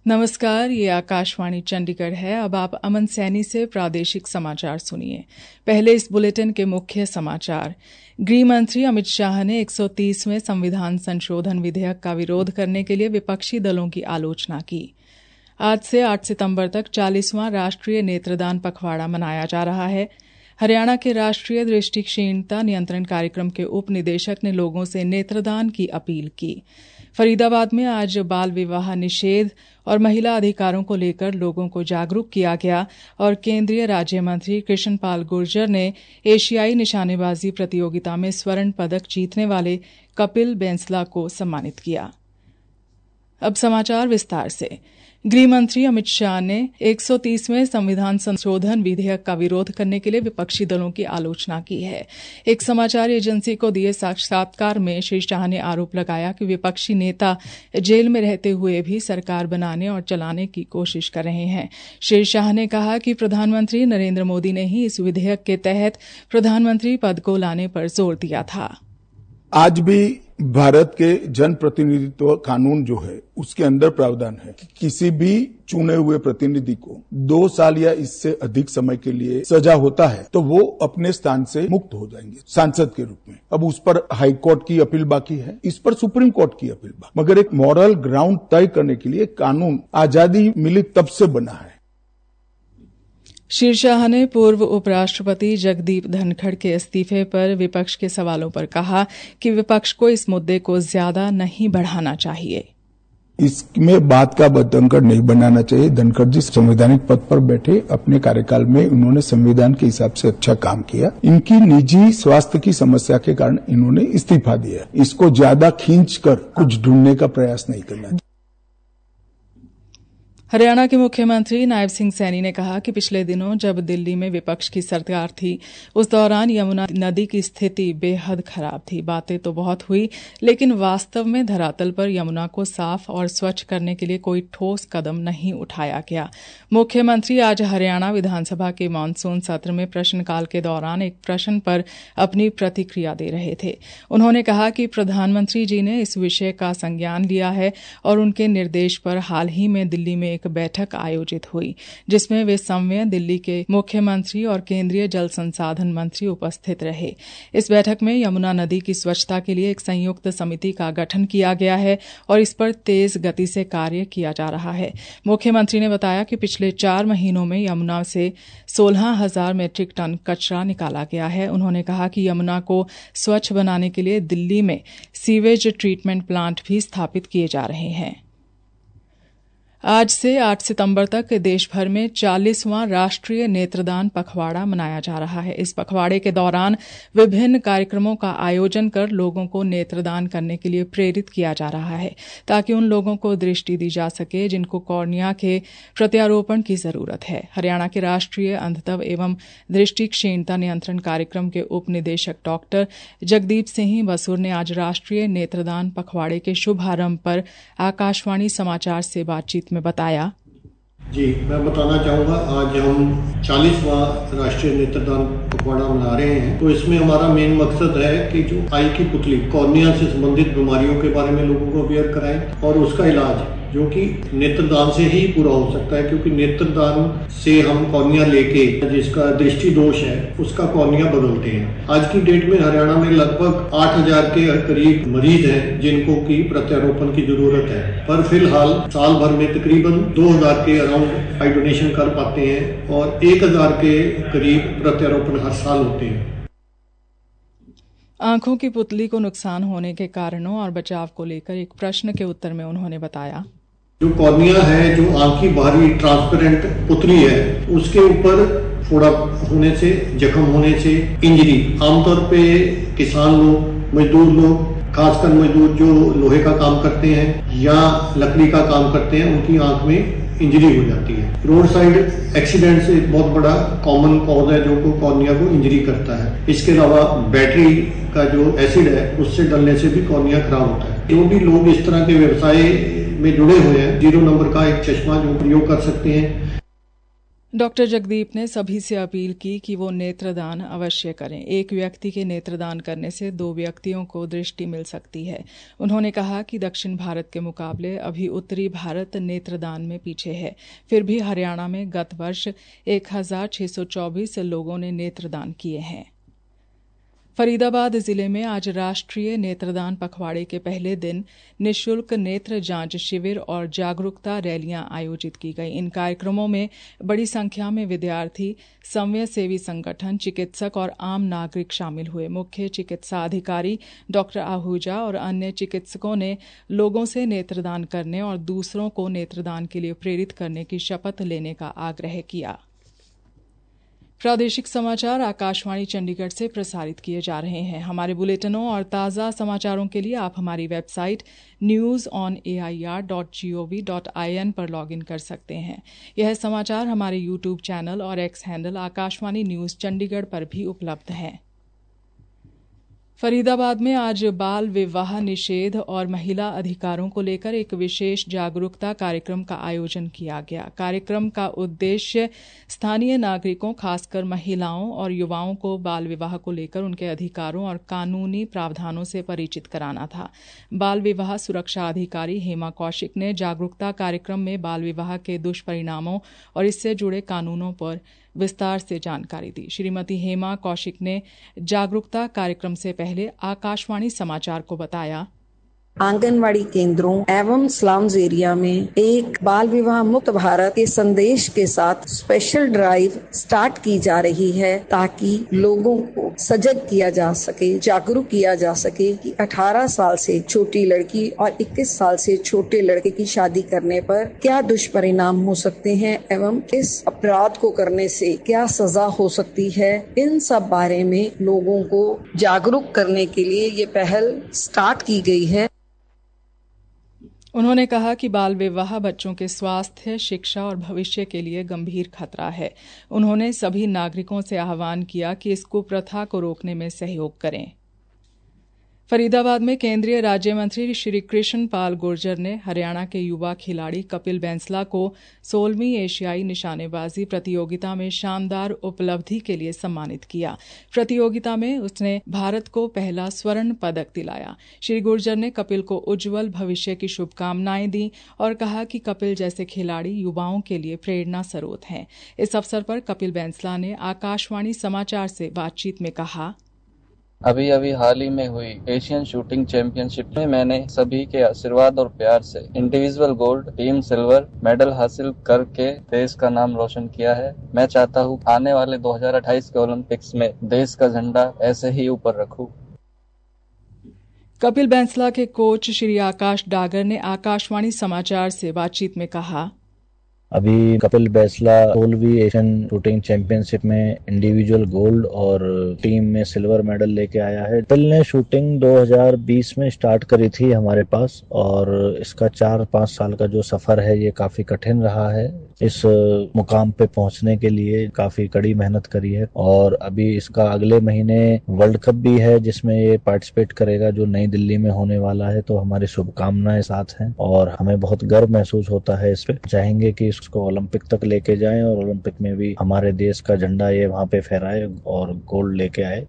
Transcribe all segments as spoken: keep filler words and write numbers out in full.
नमस्कार, ये आकाशवाणी चंडीगढ़ है। अब आप अमन सैनी से प्रादेशिक समाचार सुनिए। पहले इस बुलेटिन के मुख्य समाचार। गृह मंत्री अमित शाह ने एक सौ तीसवें संविधान संशोधन विधेयक का विरोध करने के लिए विपक्षी दलों की आलोचना की। आज से आठ सितंबर तक चालीसवां राष्ट्रीय नेत्रदान पखवाड़ा मनाया जा रहा है। हरियाणा के राष्ट्रीय दृष्टिक्षीणता नियंत्रण कार्यक्रम के उप निदेशक ने लोगों से नेत्रदान की अपील की। फरीदाबाद में आज बाल विवाह निषेध और महिला अधिकारों को लेकर लोगों को जागरूक किया गया और केंद्रीय राज्य मंत्री कृष्ण पाल गुर्जर ने एशियाई निशानेबाजी प्रतियोगिता में स्वर्ण पदक जीतने वाले कपिल बेंसला को सम्मानित किया। अब समाचार विस्तार से। गृह मंत्री अमित शाह ने एक सौ तीसवें संविधान संशोधन विधेयक का विरोध करने के लिए विपक्षी दलों की आलोचना की है। एक समाचार एजेंसी को दिए साक्षात्कार में श्री शाह ने आरोप लगाया कि विपक्षी नेता जेल में रहते हुए भी सरकार बनाने और चलाने की कोशिश कर रहे हैं। श्री शाह ने कहा कि प्रधानमंत्री नरेंद्र मोदी ने ही इस विधेयक के तहत प्रधानमंत्री पद को लाने पर जोर दिया था। आज भी भारत के जन प्रतिनिधित्व कानून जो है उसके अंदर प्रावधान है कि किसी भी चुने हुए प्रतिनिधि को दो साल या इससे अधिक समय के लिए सजा होता है तो वो अपने स्थान से मुक्त हो जाएंगे सांसद के रूप में। अब उस पर हाई कोर्ट की अपील बाकी है, इस पर सुप्रीम कोर्ट की अपील बाकी, मगर एक मॉरल ग्राउंड तय करने के लिए कानून आजादी मिली तब से बना है। श्री शाह ने पूर्व उपराष्ट्रपति जगदीप धनखड़ के इस्तीफे पर विपक्ष के सवालों पर कहा कि विपक्ष को इस मुद्दे को ज्यादा नहीं बढ़ाना चाहिए। इसमें बात का बतंकर नहीं बनाना चाहिए। धनखड़ जी संवैधानिक पद पर बैठे, अपने कार्यकाल में उन्होंने संविधान के हिसाब से अच्छा काम किया। इनकी निजी स्वास्थ्य की समस्या के कारण इन्होंने इस्तीफा दिया। इसको ज्यादा खींचकर कुछ ढूंढने का प्रयास नहीं करना चाहिए। हरियाणा के मुख्यमंत्री नायब सिंह सैनी ने कहा कि पिछले दिनों जब दिल्ली में विपक्ष की सरकार थी उस दौरान यमुना नदी की स्थिति बेहद खराब थी। बातें तो बहुत हुई, लेकिन वास्तव में धरातल पर यमुना को साफ और स्वच्छ करने के लिए कोई ठोस कदम नहीं उठाया गया। मुख्यमंत्री आज हरियाणा विधानसभा के मानसून सत्र में प्रश्नकाल के दौरान एक प्रश्न पर अपनी प्रतिक्रिया दे रहे थे। उन्होंने कहा कि प्रधानमंत्री जी ने इस विषय का संज्ञान लिया है और उनके निर्देश पर हाल ही में दिल्ली में एक बैठक आयोजित हुई जिसमें वे संवय दिल्ली के मुख्यमंत्री और केंद्रीय जल संसाधन मंत्री उपस्थित रहे। इस बैठक में यमुना नदी की स्वच्छता के लिए एक संयुक्त समिति का गठन किया गया है और इस पर तेज गति से कार्य किया जा रहा है। मुख्यमंत्री ने बताया कि पिछले चार महीनों में यमुना से सोलह हजार मीट्रिक टन कचरा निकाला गया है। उन्होंने कहा कि यमुना को स्वच्छ बनाने के लिए दिल्ली में सीवेज ट्रीटमेंट प्लांट भी स्थापित किए जा रहे हैं। आज से आठ सितंबर तक देश भर में चालीसवां राष्ट्रीय नेत्रदान पखवाड़ा मनाया जा रहा है। इस पखवाड़े के दौरान विभिन्न कार्यक्रमों का आयोजन कर लोगों को नेत्रदान करने के लिए प्रेरित किया जा रहा है ताकि उन लोगों को दृष्टि दी जा सके जिनको कॉर्निया के प्रत्यारोपण की जरूरत है। हरियाणा के राष्ट्रीय अंधत्व एवं दृष्टिक्षीणता नियंत्रण कार्यक्रम के उप निदेशक डॉक्टर जगदीप सिंह बसुर ने आज राष्ट्रीय नेत्रदान पखवाड़े के शुभारंभ पर आकाशवाणी समाचार से बातचीत में बताया। जी, मैं बताना चाहूँगा आज हम चालीसवां राष्ट्रीय नेत्रदान पखवाड़ा मना रहे हैं। तो इसमें हमारा मेन मकसद है कि जो आई की पुतली कॉर्निया से संबंधित बीमारियों के बारे में लोगों को अवेयर कराएं और उसका इलाज जो कि नेत्रदान से ही पूरा हो सकता है, क्योंकि नेत्रदान से हम कॉर्निया लेके जिसका दृष्टि दोष है उसका कॉर्निया बदलते हैं। आज की डेट में हरियाणा में लगभग आठ हजार के करीब मरीज हैं जिनको की प्रत्यारोपण की जरूरत है, पर फिलहाल साल भर में तकरीबन दो हजार के अराउंड आई डोनेशन कर पाते हैं और एक हजार के करीब प्रत्यारोपण हर साल होते हैं। आंखों की पुतली को नुकसान होने के कारणों और बचाव को लेकर एक प्रश्न के उत्तर में उन्होंने बताया, जो कॉर्निया है, जो आंख की बाहरी ट्रांसपेरेंट पुतली है, उसके ऊपर फोड़ा होने से, जख्म होने से इंजरी, आमतौर पे किसान लोग, मजदूर लोग, खासकर मजदूर जो लोहे का काम करते हैं या लकड़ी का काम करते हैं, उनकी आंख में इंजरी हो जाती है। रोड साइड एक्सीडेंट से एक बहुत बड़ा कॉमन कॉज है जो को कॉर्निया को इंजरी करता है। इसके अलावा बैटरी का जो एसिड है उससे डलने से भी कॉर्निया खराब होता है। जो भी लोग इस तरह के व्यवसाय में जुड़े हुए हैं, जीरो नंबर का एक चश्मा जो प्रयोग कर सकते हैं। डॉक्टर जगदीप ने सभी से अपील की कि वो नेत्रदान अवश्य करें। एक व्यक्ति के नेत्रदान करने से दो व्यक्तियों को दृष्टि मिल सकती है। उन्होंने कहा कि दक्षिण भारत के मुकाबले अभी उत्तरी भारत नेत्रदान में पीछे है। फिर भी हरियाणा में गत वर्ष एक हजार छह सौ चौबीस लोगों ने नेत्रदान किए हैं। फरीदाबाद जिले में आज राष्ट्रीय नेत्रदान पखवाड़े के पहले दिन निःशुल्क नेत्र जांच शिविर और जागरूकता रैलियां आयोजित की गई। इन कार्यक्रमों में बड़ी संख्या में विद्यार्थी, समयसेवी संगठन, चिकित्सक और आम नागरिक शामिल हुए। मुख्य चिकित्सा अधिकारी डॉक्टर आहूजा और अन्य चिकित्सकों ने लोगों से नेत्रदान करने और दूसरों को नेत्रदान के लिए प्रेरित करने की शपथ लेने का आग्रह किया। प्रादेशिक समाचार आकाशवाणी चंडीगढ़ से प्रसारित किए जा रहे हैं। हमारे बुलेटिनों और ताज़ा समाचारों के लिए आप हमारी website news on A I R dot G O V dot I N पर लॉगिन कर सकते हैं। यह समाचार हमारे यूट्यूब चैनल और X handle Akashvani news Chandigarh पर भी उपलब्ध हैं। फरीदाबाद में आज बाल विवाह निषेध और महिला अधिकारों को लेकर एक विशेष जागरूकता कार्यक्रम का आयोजन किया गया। कार्यक्रम का उद्देश्य स्थानीय नागरिकों, खासकर महिलाओं और युवाओं को बाल विवाह को लेकर उनके अधिकारों और कानूनी प्रावधानों से परिचित कराना था। बाल विवाह सुरक्षा अधिकारी हेमा कौशिक ने जागरूकता कार्यक्रम में बाल विवाह के दुष्परिणामों और इससे जुड़े कानूनों पर विस्तार से जानकारी दी। श्रीमती हेमा कौशिक ने जागरूकता कार्यक्रम से पहले आकाशवाणी समाचार को बताया, आंगनवाड़ी केंद्रों एवं स्लम्स एरिया में एक बाल विवाह मुक्त भारत के संदेश के साथ स्पेशल ड्राइव स्टार्ट की जा रही है ताकि लोगों को सजग किया जा सके, जागरूक किया जा सके कि अठारह साल से छोटी लड़की और इक्कीस साल से छोटे लड़के की शादी करने पर क्या दुष्परिणाम हो सकते हैं एवं इस अपराध को करने से क्या सजा हो सकती है। इन सब बारे में लोगों को जागरूक करने के लिए ये पहल स्टार्ट की गई है। उन्होंने कहा कि बाल विवाह बच्चों के स्वास्थ्य, शिक्षा और भविष्य के लिए गंभीर खतरा है। उन्होंने सभी नागरिकों से आह्वान किया कि इस कुप्रथा को रोकने में सहयोग करें। फरीदाबाद में केंद्रीय राज्य मंत्री श्री कृष्ण पाल गुर्जर ने हरियाणा के युवा खिलाड़ी कपिल बैंसला को सोलहवीं एशियाई निशानेबाजी प्रतियोगिता में शानदार उपलब्धि के लिए सम्मानित किया। प्रतियोगिता में उसने भारत को पहला स्वर्ण पदक दिलाया। श्री गुर्जर ने कपिल को उज्जवल भविष्य की शुभकामनाएं दी और कहा कि कपिल जैसे खिलाड़ी युवाओं के लिए प्रेरणा स्रोत हैं। इस अवसर पर कपिल बैंसला ने आकाशवाणी समाचार से बातचीत में कहा, अभी अभी हाल ही में हुई एशियन शूटिंग चैंपियनशिप में मैंने सभी के आशीर्वाद और प्यार से individual gold, team silver medal हासिल करके देश का नाम रोशन किया है। मैं चाहता हूँ आने वाले दो हज़ार अट्ठाईस के ओलंपिक्स में देश का झंडा ऐसे ही ऊपर रखूं। कपिल बैंसला के कोच श्री आकाश डागर ने आकाशवाणी समाचार से बातचीत में कहा, अभी कपिल बैंसला सोलहवीं एशियन शूटिंग चैंपियनशिप में इंडिविजुअल गोल्ड और टीम में सिल्वर मेडल लेके आया है। कपिल ने शूटिंग दो हज़ार बीस में स्टार्ट करी थी हमारे पास और इसका चार पाँच साल का जो सफर है ये काफी कठिन रहा है। इस मुकाम पे पहुंचने के लिए काफी कड़ी मेहनत करी है और अभी इसका अगले महीने वर्ल्ड कप भी है जिसमें ये पार्टिसिपेट करेगा जो नई दिल्ली में होने वाला है। तो हमारी शुभकामनाएं साथ हैं और हमें बहुत गर्व महसूस होता है इस पे। चाहेंगे कि इसको ओलंपिक तक लेके जाएं और ओलंपिक में भी हमारे देश का झंडा ये वहां पे फहराए और गोल्ड लेके आए।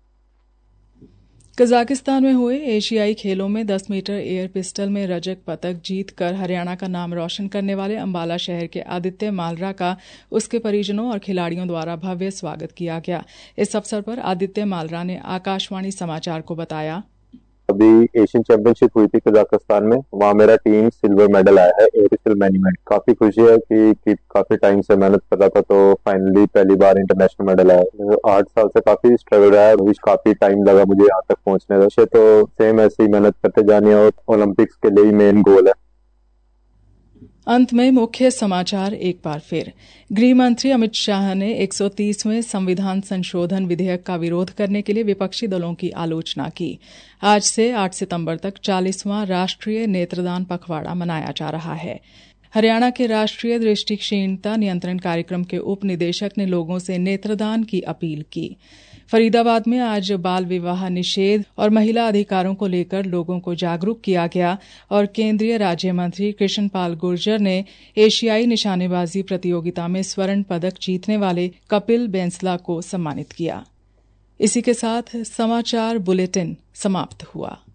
कजाकिस्तान में हुए एशियाई खेलों में दस मीटर एयर पिस्टल में रजत पदक जीतकर हरियाणा का नाम रोशन करने वाले अंबाला शहर के आदित्य मालरा का उसके परिजनों और खिलाड़ियों द्वारा भव्य स्वागत किया गया। इस अवसर पर आदित्य मालरा ने आकाशवाणी समाचार को बताया, अभी एशियन चैंपियनशिप हुई थी कजाकिस्तान में, वहाँ मेरा टीम सिल्वर मेडल आया है एयर पिस्टल मैनीमेंट। काफी खुशी है कि, कि काफी टाइम से मेहनत कर रहा था तो फाइनली पहली बार इंटरनेशनल मेडल आया। आठ साल से काफी स्ट्रगल रहा है, काफी टाइम लगा मुझे यहाँ तक पहुंचने का। तो सेम ऐसे ही मेहनत करते जानी और ओलंपिक्स के लिए ही मेन गोल है। अंत में मुख्य समाचार एक बार फिर। गृह मंत्री अमित शाह ने एक सौ तीसवें संविधान संशोधन विधेयक का विरोध करने के लिए विपक्षी दलों की आलोचना की। आज से आठ सितंबर तक चालीसवां राष्ट्रीय नेत्रदान पखवाड़ा मनाया जा रहा है। हरियाणा के राष्ट्रीय दृष्टिक्षीणता नियंत्रण कार्यक्रम के उप निदेशक ने लोगों से नेत्रदान की अपील की। फरीदाबाद में आज बाल विवाह निषेध और महिला अधिकारों को लेकर लोगों को जागरूक किया गया और केंद्रीय राज्य मंत्री कृष्ण पाल गुर्जर ने एशियाई निशानेबाजी प्रतियोगिता में स्वर्ण पदक जीतने वाले कपिल बेंसला को सम्मानित किया। इसी के साथ समाचार बुलेटिन समाप्त हुआ।